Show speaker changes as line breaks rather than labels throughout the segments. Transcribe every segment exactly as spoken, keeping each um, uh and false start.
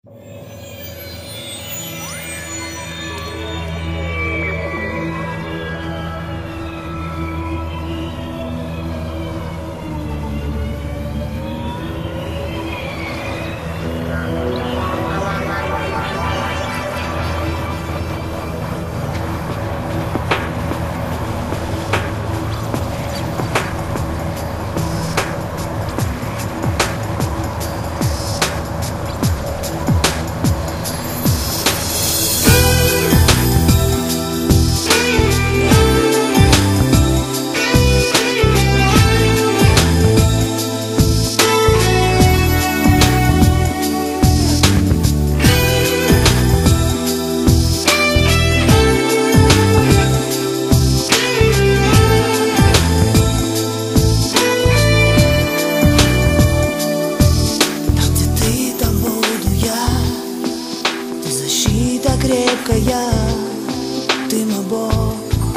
Крепкая, ты мой Бог,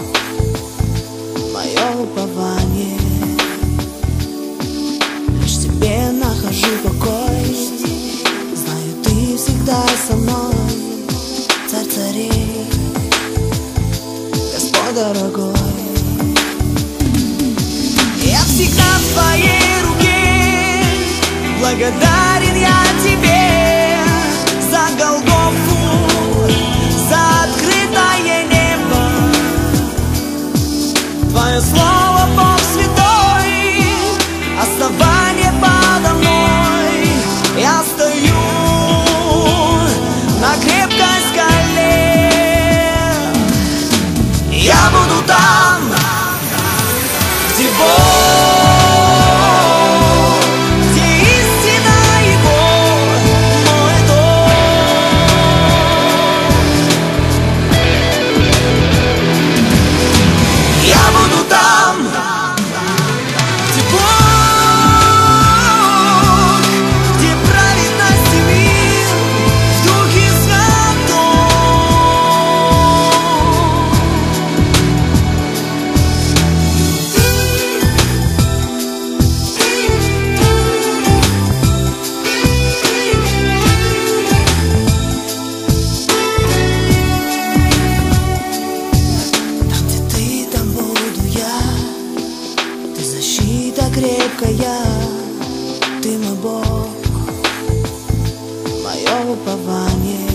мое упование. Лишь в тебе нахожу покой. Знаю, ты всегда со мной, царь царей, Господь дорогой. Я всегда в твоей руке, благодарен я тебе за Голгофу, за открытое небо. Твое слово, Бог святой, основание подо мной. Я стою на крепкой скале. Я буду там, где Бог, крепкая, ты мой Бог, мое упование.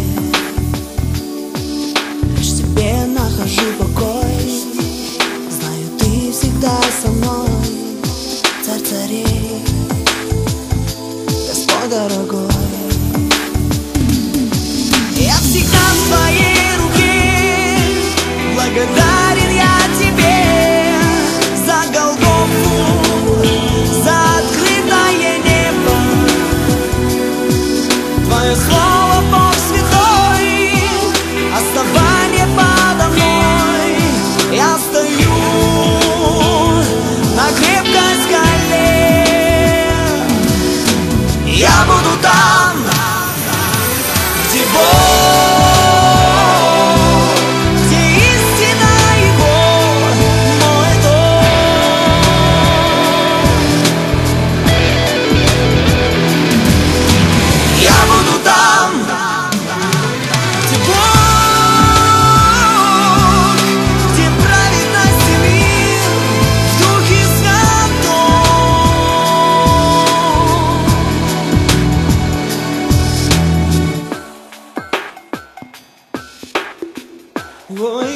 Лишь в тебе нахожу покой. Знаю, ты всегда со мной, царь царей, Господь дорогой. Я всегда в твоей руке, благодарен я тебе за Голгофу, за открытое небо. Твое слово, Бог святой, основание подо мной. Я стою на крепкой скале. Я буду там, где Бог, oh,